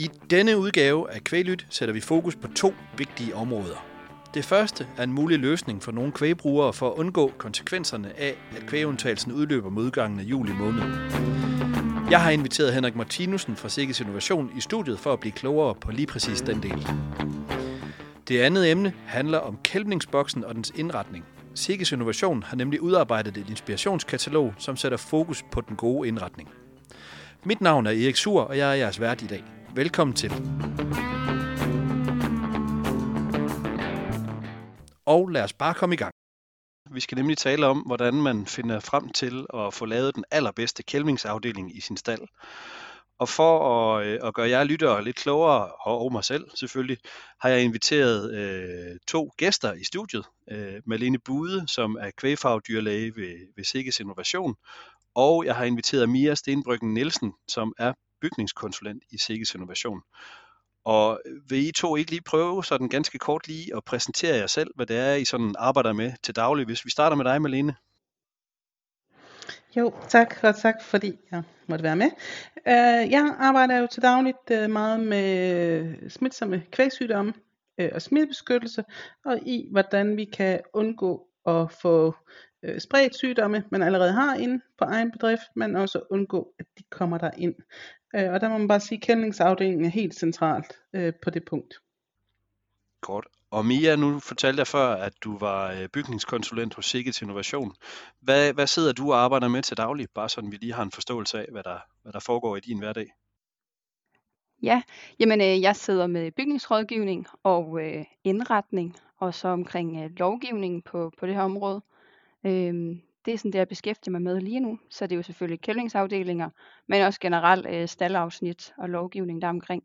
I denne udgave af Kvæglyt sætter vi fokus på 2 vigtige områder. Det første er en mulig løsning for nogle kvægbrugere for at undgå konsekvenserne af, at kvægundtagelsen udløber med udgangen af juli måned. Jeg har inviteret Henrik Martinussen fra Sikkes Innovation i studiet for at blive klogere på lige præcis den del. Det andet emne handler om kælvningsboksen og dens indretning. Sikkes Innovation har nemlig udarbejdet et inspirationskatalog, som sætter fokus på den gode indretning. Mit navn er Erik Sur, og jeg er jeres vært i dag. Velkommen til. Og lad os bare komme i gang. Vi skal nemlig tale om, hvordan man finder frem til at få lavet den allerbedste kælvningsafdeling i sin stald. Og for at gøre jer lyttere lidt klogere, og mig selv selvfølgelig, har jeg inviteret 2 gæster i studiet. Malene Bude, som er kvægfarvedyrlæge ved Sikkes Innovation, og jeg har inviteret Mia Stenbryggen Nielsen, som er bygningskonsulent i Sikkes Innovation. Og vil I 2 ikke lige prøve sådan ganske kort lige at præsentere jer selv, hvad det er, I sådan arbejder med til daglig? Hvis vi starter med dig, Malene. Jo, tak, og tak fordi jeg måtte være med. Jeg arbejder jo til dagligt meget med smitsomme kvægsygdomme og smittebeskyttelse, og i hvordan vi kan undgå at få spredt sygdomme, man allerede har inde på egen bedrift, men også undgå, at de kommer der ind. Og der må man bare sige, at kælvningsafdelingen er helt centralt på det punkt. Godt. Og Mia, nu fortalte jeg før, at du var bygningskonsulent hos Sikkes Innovation. Hvad sidder du og arbejder med til daglig? Bare sådan vi lige har en forståelse af, hvad der foregår i din hverdag. Ja, jamen jeg sidder med bygningsrådgivning og indretning, og så omkring lovgivning på det her område. Det er sådan det, jeg beskæftiger mig med lige nu. Så det er jo selvfølgelig kælvningsafdelinger, men også generelt staldafsnit og lovgivning deromkring.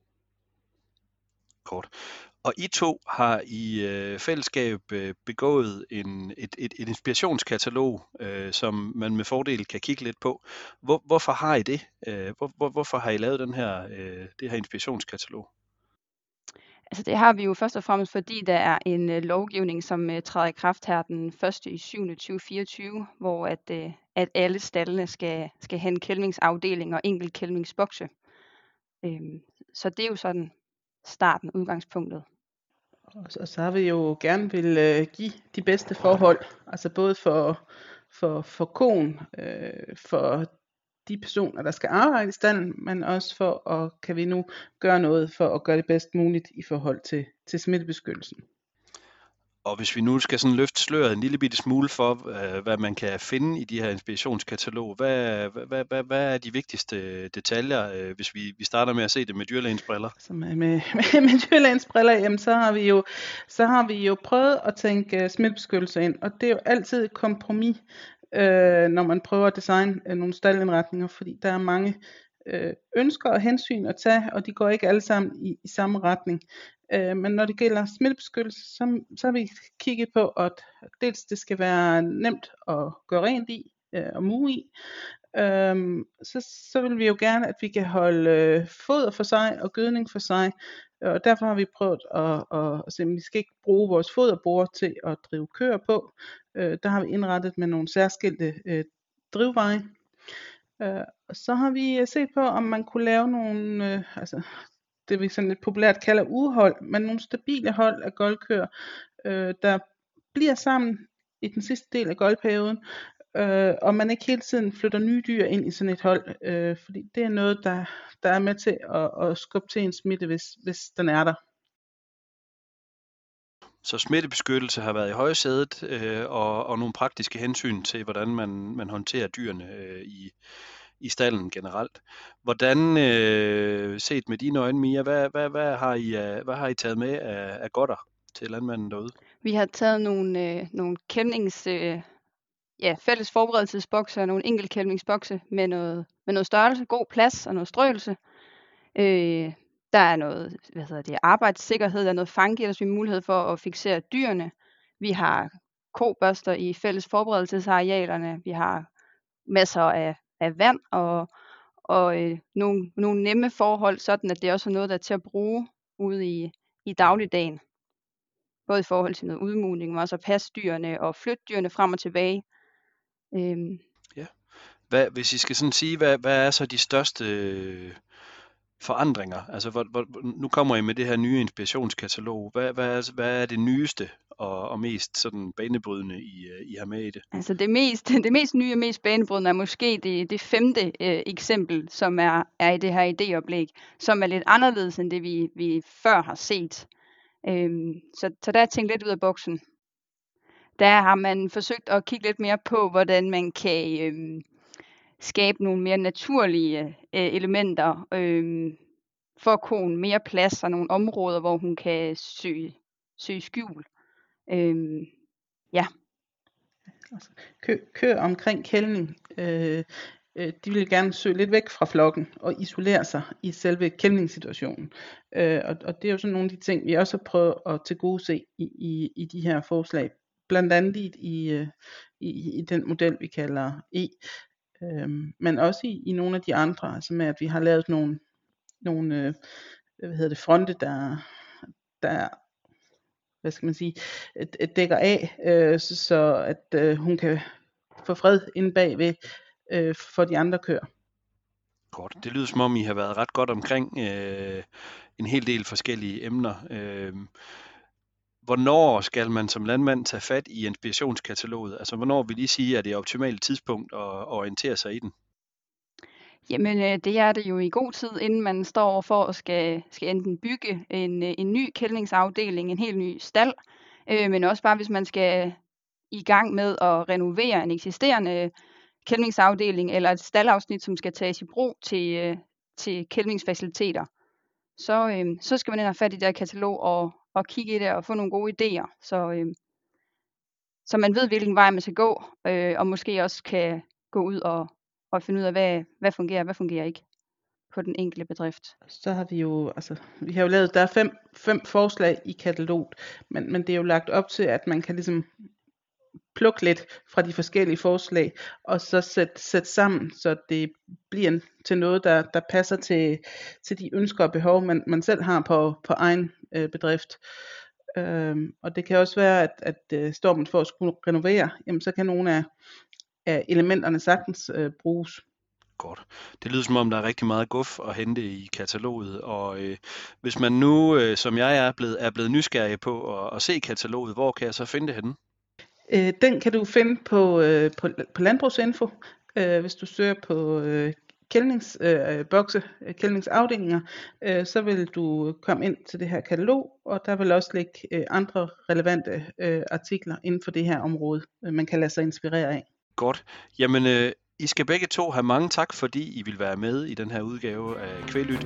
Kort. Og I 2 har i fællesskab begået et inspirationskatalog, som man med fordel kan kigge lidt på. Hvorfor har I det? Hvorfor har I lavet det her inspirationskatalog? Altså det har vi jo først og fremmest, fordi der er en lovgivning, som træder i kraft her den 1.7.2024, hvor at alle staldene skal have en kælvningsafdeling og enkelt kælvningsbokse. Så det er jo sådan starten, udgangspunktet. Og så har vi jo gerne vil give de bedste forhold, altså både for koen, for de personer, der skal arbejde i stalden, men også for kan vi nu gøre noget for at gøre det bedst muligt i forhold til smittebeskyttelsen. Og hvis vi nu skal sådan løfte sløret en lille bitte smule for, hvad man kan finde i de her inspirationskatalog, hvad er de vigtigste detaljer, hvis vi starter med at se det med dyrlægens briller? Så med dyrlægens briller, jamen, så har vi jo prøvet at tænke smittebeskyttelse ind, og det er jo altid et kompromis, når man prøver at designe nogle staldindretninger, fordi der er mange ønsker og hensyn at tage, og de går ikke alle sammen i samme retning. Men når det gælder smittebeskyttelse, så har vi kigget på, at dels det skal være nemt at gøre rent i og muge i. Så vil vi jo gerne, at vi kan holde foder for sig og gødning for sig. Og derfor har vi prøvet at se, at vi skal ikke bruge vores foderbord til at drive køer på. Der har vi indrettet med nogle særskilte drivveje. Så har vi set på, om man kunne lave nogle, det vi sådan lidt populært kalder ugehold, men nogle stabile hold af goldkøer, der bliver sammen i den sidste del af goldperioden, og man ikke hele tiden flytter nye dyr ind i sådan et hold, fordi det er noget, der er med til at skubbe til en smitte, hvis den er der. Så smittebeskyttelse har været i højsædet, og nogle praktiske hensyn til, hvordan man håndterer dyrene i stallen generelt. Hvordan, set med dine øjne, Mia, hvad har I taget med af godter til landmanden derude? Vi har taget nogle kælvnings, fælles forberedelsesbokse og nogle enkelt kælvningsbokse med noget størrelse, god plads og noget strøelse. Der er noget arbejdssikkerhed, der er noget fanggitter, så vi har mulighed for at fiksere dyrene. Vi har kobørster i fælles forberedelsesarealerne. Vi har masser af vand og nogle nemme forhold, sådan at det også er noget, der er til at bruge ude i dagligdagen. Både i forhold til noget udmugning, men også at passe dyrene og flytte dyrene frem og tilbage. Ja. Hvis I skal sådan sige, hvad er så de største forandringer? Altså, nu kommer I med det her nye inspirationskatalog. Hvad er det nyeste og mest sådan banebrydende, I har med i det? Altså det mest nye og mest banebrydende er måske det 5. eksempel, som er i det her idéoplæg, som er lidt anderledes end det, vi før har set. Så der er tænkt lidt ud af boksen. Der har man forsøgt at kigge lidt mere på, hvordan man kan skabe nogle mere naturlige elementer, for koen mere plads og nogle områder, hvor hun kan søge skjul. Ja. Køer omkring kælvning, de vil gerne søge lidt væk fra flokken og isolere sig i selve kælvningssituationen. Og det er jo sådan nogle af de ting, vi også har prøvet at tilgodese i de her forslag. Blandt andet i den model, vi kalder E. Men også i nogle af de andre, altså med at vi har lavet nogle fronte, der hvad skal man sige, dækker af, så at hun kan få fred inde bagved for de andre køer. Godt. Det lyder som om, I har været ret godt omkring en hel del forskellige emner. Hvornår skal man som landmand tage fat i inspirationskataloget? Altså, hvornår vil I sige, at det er optimalt tidspunkt at orientere sig i den? Jamen, det er det jo i god tid, inden man står over for at skal enten bygge en ny kælvningsafdeling, en helt ny stald, men også bare hvis man skal i gang med at renovere en eksisterende kælvningsafdeling eller et staldafsnit, som skal tages i brug til kælvningsfaciliteter. Så skal man ind og have fat i det her katalog og kigge i det og få nogle gode idéer, så man ved, hvilken vej man skal gå, og måske også kan gå ud og finde ud af, hvad fungerer og hvad fungerer ikke på den enkelte bedrift. Så har vi har jo lavet, der er fem forslag i kataloget, men det er jo lagt op til, at man kan ligesom plukke lidt fra de forskellige forslag, og så sætte sammen, så det bliver til noget, der passer til de ønsker og behov, man selv har på egen bedrift. Og det kan også være, at står man for at skulle renovere, jamen så kan nogle af elementerne sagtens bruges. Godt. Det lyder som om, der er rigtig meget guf at hente i kataloget, og hvis man nu, som jeg er blevet nysgerrig på at se kataloget, hvor kan jeg så finde det henne? Den kan du finde på Landbrugsinfo, hvis du søger på kælvningsbokse, kælvningsafdelinger, så vil du komme ind til det her katalog, og der vil også ligge andre relevante artikler inden for det her område, man kan lade sig inspirere af. Godt. Jamen, I skal begge to have mange tak, fordi I vil være med i den her udgave af Kvæglyt.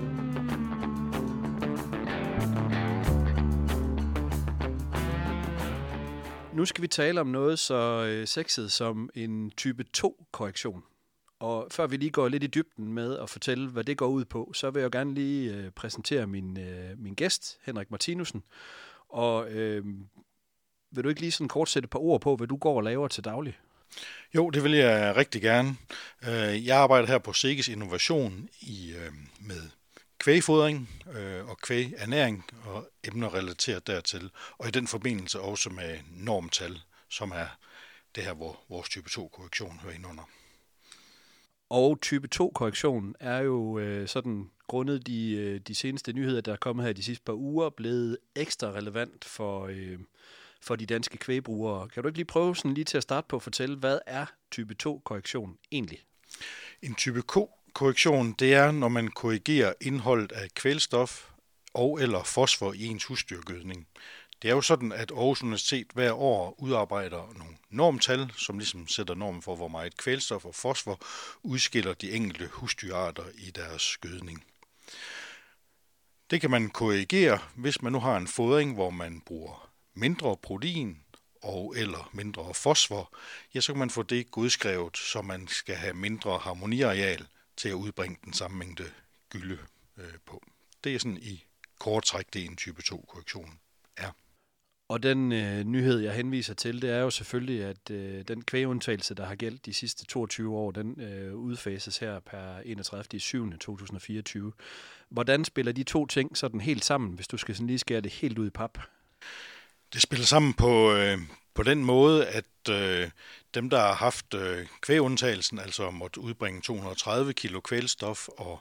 Nu skal vi tale om noget så sexet som en type 2-korrektion. Og før vi lige går lidt i dybden med at fortælle, hvad det går ud på, så vil jeg gerne lige præsentere min gæst, Henrik Martinussen. Og vil du ikke lige sådan kort sætte et par ord på, hvad du går og laver til daglig? Jo, det vil jeg rigtig gerne. Jeg arbejder her på Seges Innovation med kvægfodring og kvægernæring og emner relateret dertil, og i den forbindelse også med normtal, som er det her, hvor vores type 2-korrektion hører ind under. Og type 2-korrektionen er jo sådan grundet de seneste nyheder, der er kommet her de sidste par uger, blevet ekstra relevant for de danske kvægbrugere. Kan du ikke lige prøve sådan lige til at starte på at fortælle, hvad er type 2-korrektion egentlig? En type 2-korrektion, det er, når man korrigerer indholdet af kvælstof og eller fosfor i ens husdyrgødning. Det er jo sådan, at Aarhus Universitet hver år udarbejder nogle normtal, som ligesom sætter normen for, hvor meget kvælstof og fosfor udskiller de enkelte husdyrarter i deres gødning. Det kan man korrigere, hvis man nu har en fodring, hvor man bruger mindre protein og eller mindre fosfor, ja, så kan man få det godskrevet, så man skal have mindre harmoniareal til at udbringe den samme mængde gylde på. Det er sådan i kort træk, det en type 2-korrektion er. Og den nyhed, jeg henviser til, det er jo selvfølgelig, at den kvægundtagelse, der har gældt de sidste 22 år, den udfases her per 31.7.2024. Hvordan spiller de to ting sådan helt sammen, hvis du skal sådan lige skære det helt ud i pap? Det spiller sammen på den måde, at dem, der har haft kvægundtagelsen, altså måtte udbringe 230 kilo kvælstof og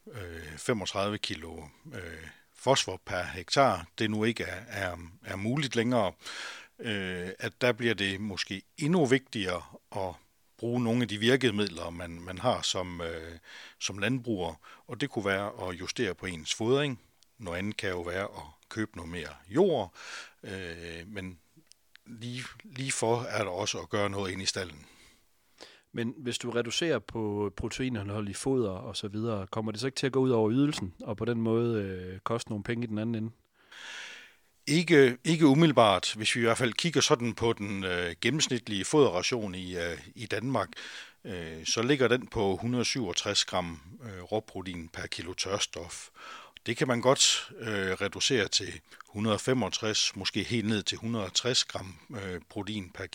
35 kilo fosfor per hektar, det nu ikke er muligt længere, at der bliver det måske endnu vigtigere at bruge nogle af de virkemidler, man har som landbruger, og det kunne være at justere på ens fodring. Noget andet kan jo være at købe noget mere jord, men lige for er der også at gøre noget ind i stallen. Men hvis du reducerer på proteinindhold i foder og så videre, kommer det så ikke til at gå ud over ydelsen, og på den måde koste nogle penge i den anden ende? Ikke umiddelbart. Hvis vi i hvert fald kigger sådan på den gennemsnitlige foderration i Danmark, så ligger den på 167 gram råprotein per kilo tørstof. Det kan man godt reducere til 165, måske helt ned til 160 gram protein per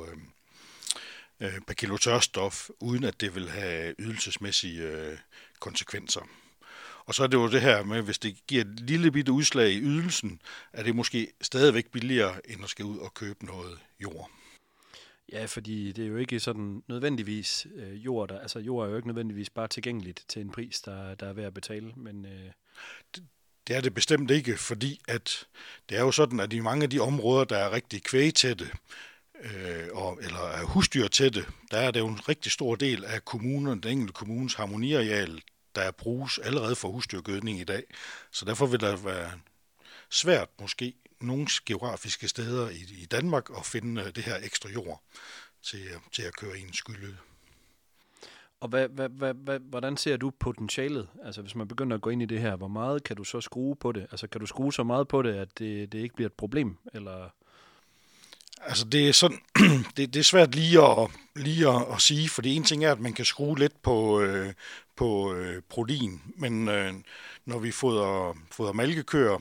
kilo tørstof, uden at det vil have ydelsesmæssige konsekvenser. Og så er det jo det her med, hvis det giver et lille bitte udslag i ydelsen, er det måske stadigvæk billigere, end at skal ud og købe noget jord. Ja, fordi det er jo ikke sådan nødvendigvis jord. Altså jord er jo ikke nødvendigvis bare tilgængeligt til en pris, der er værd at betale. Men det er det bestemt ikke, fordi at det er jo sådan, at i mange af de områder, der er rigtig kvægtætte, eller er husdyrtætte, der er det jo en rigtig stor del af den enkelte kommunes harmoniareal, der bruges allerede for husdyrgødning i dag. Så derfor vil der være svært måske nogle geografiske steder i Danmark at finde det her ekstra jord til at køre i en skylde. Og hvordan ser du potentialet? Altså hvis man begynder at gå ind i det her, hvor meget kan du så skrue på det? Altså kan du skrue så meget på det, at det ikke bliver et problem? Eller? Altså det er sådan, det er svært lige at sige, fordi en ting er, at man kan skrue lidt på protein, men når vi fodrer malkekøer,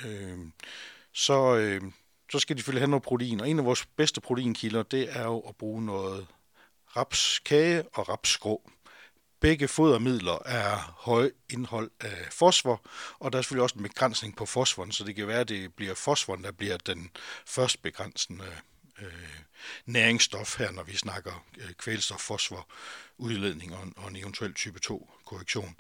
så skal de selvfølgelig have noget protein, og en af vores bedste proteinkilder, det er jo at bruge noget rapskage og rapsgrå. Begge fodermidler er høj indhold af fosfor, og der er selvfølgelig også en begrænsning på fosforen, så det kan være, at det bliver fosforen, der bliver den først begrænsende næringsstof her, når vi snakker kvælstof, fosfor, udledning og en eventuel type 2 korrektion.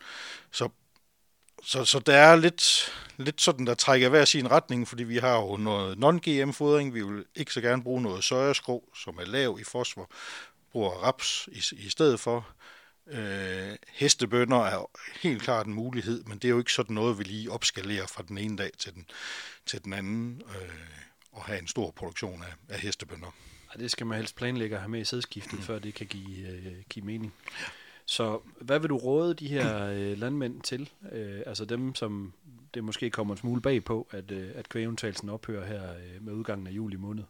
Så der er lidt sådan, der trækker hver sin retning, fordi vi har jo noget non-GM-fodring. Vi vil ikke så gerne bruge noget sojaskro, som er lav i fosfor, bruger raps i stedet for. Hestebønner er helt klart en mulighed, men det er jo ikke sådan noget, vi lige opskalerer fra den ene dag til den anden, og have en stor produktion af hestebønner. Det skal man helst planlægge at have med i sædskiftet, før det kan give mening. Så hvad vil du råde de her landmænd til? Altså dem, som det måske kommer en smule bag på, at kvægundtagelsen ophører her med udgangen af juli måned?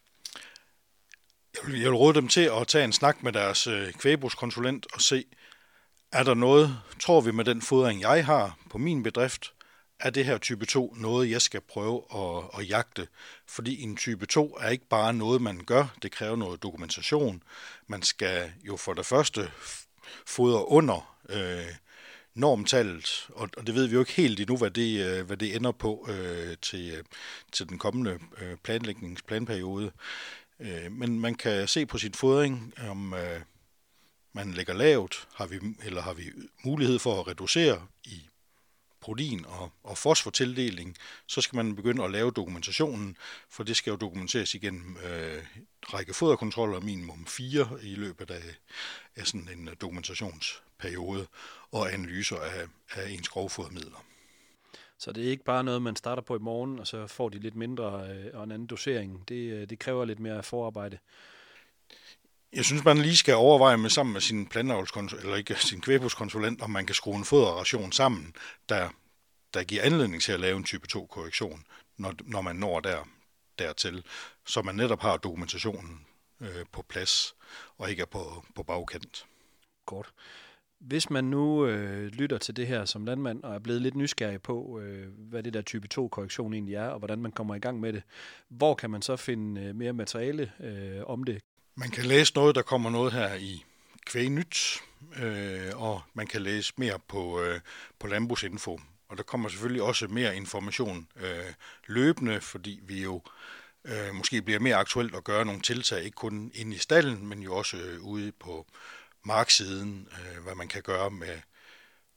Jeg vil råde dem til at tage en snak med deres kvægbrugskonsulent og se, er der noget, tror vi med den fodring, jeg har på min bedrift, er det her type 2 noget, jeg skal prøve at jagte? Fordi en type 2 er ikke bare noget, man gør, det kræver noget dokumentation. Man skal jo for det første fodre under normtallet, og det ved vi jo ikke helt endnu, hvad det ender på til den kommende planlægningsplanperiode. Men man kan se på sin fodring, om man lægger lavt, har vi mulighed for at reducere i protein og fosfortildeling, så skal man begynde at lave dokumentationen, for det skal jo dokumenteres igennem række foderkontroller, minimum 4 i løbet af sådan en dokumentationsperiode, og analyser af ens grovfodermidler. Så det er ikke bare noget, man starter på i morgen, og så får de lidt mindre og en anden dosering. Det kræver lidt mere forarbejde. Jeg synes, man lige skal overveje sammen med sin eller ikke sin kvægbrugskonsulent, om man kan skrue en foderration sammen, der giver anledning til at lave en type 2-korrektion, når man når dertil, så man netop har dokumentationen på plads, og ikke er på bagkant. Godt. Hvis man nu lytter til det her som landmand, og er blevet lidt nysgerrig på, hvad det der type 2-korrektion egentlig er, og hvordan man kommer i gang med det, hvor kan man så finde mere materiale om det? Man kan læse noget, der kommer noget her i Kvægnyt, og man kan læse mere på Landbrugsinfo. Og der kommer selvfølgelig også mere information løbende, fordi vi jo måske bliver mere aktuelt at gøre nogle tiltag, ikke kun inde i stallen, men jo også ude på marksiden, hvad man kan gøre med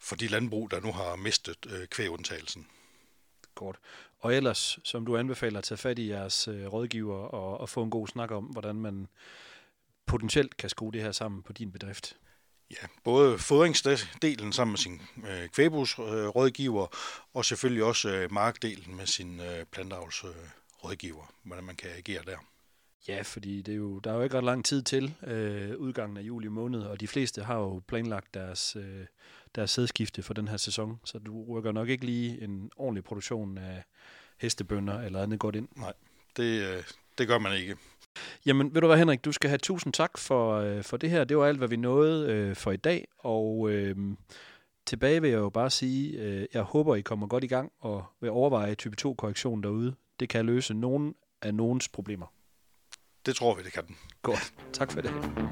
for de landbrug, der nu har mistet kvægundtagelsen. Godt. Og ellers, som du anbefaler, at tage fat i jeres rådgiver og få en god snak om, hvordan man potentielt kan skrue det her sammen på din bedrift. Ja, både fodringsdelen sammen med sin kvægbrugsrådgiver, og selvfølgelig også markdelen med sin planteavlsrådgiver, hvordan man kan agere der. Ja, fordi der er jo ikke ret lang tid til udgangen af juli måned, og de fleste har jo planlagt deres sædskifte for den her sæson, så du rykker nok ikke lige en ordentlig produktion af hestebønner eller andet godt ind. Nej, det gør man ikke. Jamen, ved du hvad, Henrik, du skal have tusind tak for det her. Det var alt, hvad vi nåede for i dag, og tilbage vil jeg jo bare sige, jeg håber, I kommer godt i gang og vil overveje type 2-korrektion derude. Det kan løse nogen af nogens problemer. Det tror vi, det kan den. Godt. Tak for det.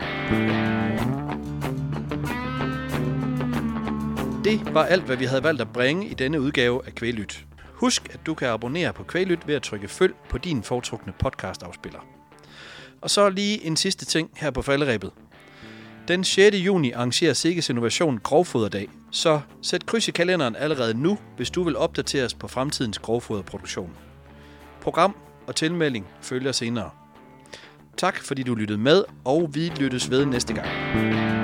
Det var alt, hvad vi havde valgt at bringe i denne udgave af Kvæglyt. Husk, at du kan abonnere på Kvæglyt ved at trykke følg på din foretrukne podcastafspiller. Og så lige en sidste ting her på falderebet. Den 6. juni arrangerer Sikkes Innovation Grovfoderdag, så sæt kryds i kalenderen allerede nu, hvis du vil opdateres på fremtidens grovfoderproduktion. Program og tilmelding følger senere. Tak fordi du lyttede med, og vi lyttes ved næste gang.